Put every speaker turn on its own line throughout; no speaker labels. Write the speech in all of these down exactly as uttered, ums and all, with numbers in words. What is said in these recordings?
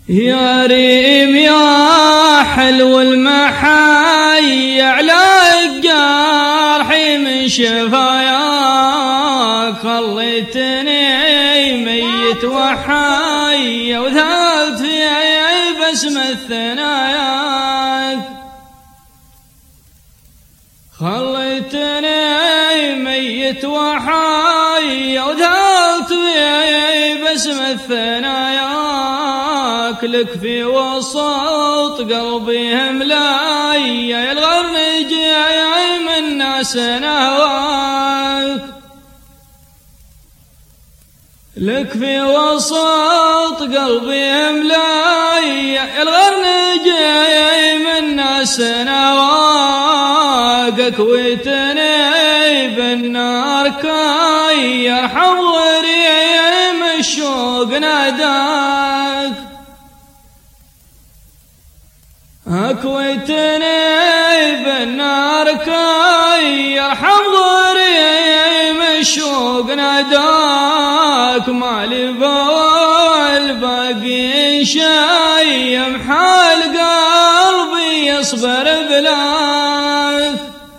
يا ريم يا حلو المحاي على جرحي من شفاياك، خليتني ميت وحي وذهبت في بسم الثناياك، خليتني ميت وحي وذهبت في بسم الثناياك، لك في وسط قلبي هملاي يا الغرن جاي من ناس نهواك، لك في وسط قلبي هملاي يا الغرن جاي من ناس نهواك، اكويتني بالنار كاي يرحم وريم الشوق ناداك، اكويتني بالنار كاي يرحم وريم الشوق ناداك، مالي بول باقي شاي محال قلبي يصبر بلاك،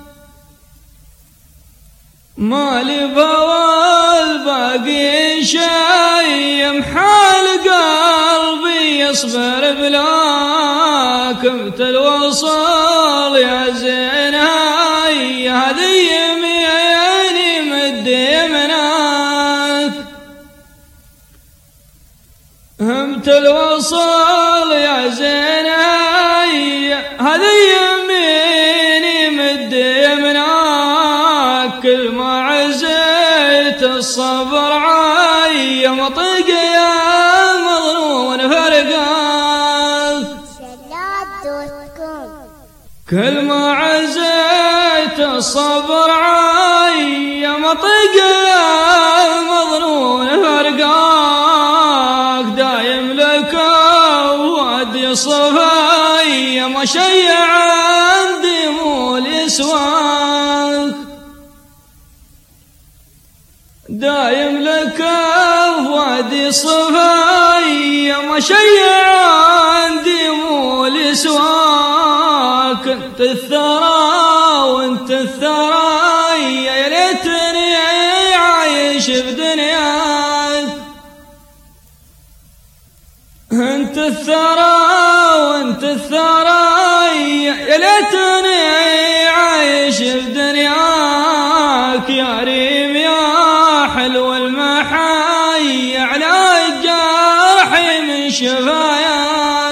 مالي بول باقي شاي محال قلبي يصبر بلاك، متى الوصل يا زين هاي هذي يميني مد يمناك، متى الوصل يا زين هاي هذي يميني مد يمناك، كل ما عزيت الصبر عاي مطق يا مظنون فرقاك، كل ما عزيت الصبر عاي مطق يا مظنون فرقاك، دايم لك وادي صفاي مشيع عندي مو لسواك، دايم لك وادي صفاي مشيع عندي مو لسواك، انت الثرى وانت الثرى يا ليتني عايش بدنياك، انت الثرى وانت الثرى يا ليتني عايش بدنياك، يا ريم يا حلو المحاي على الجرح من شفاياك.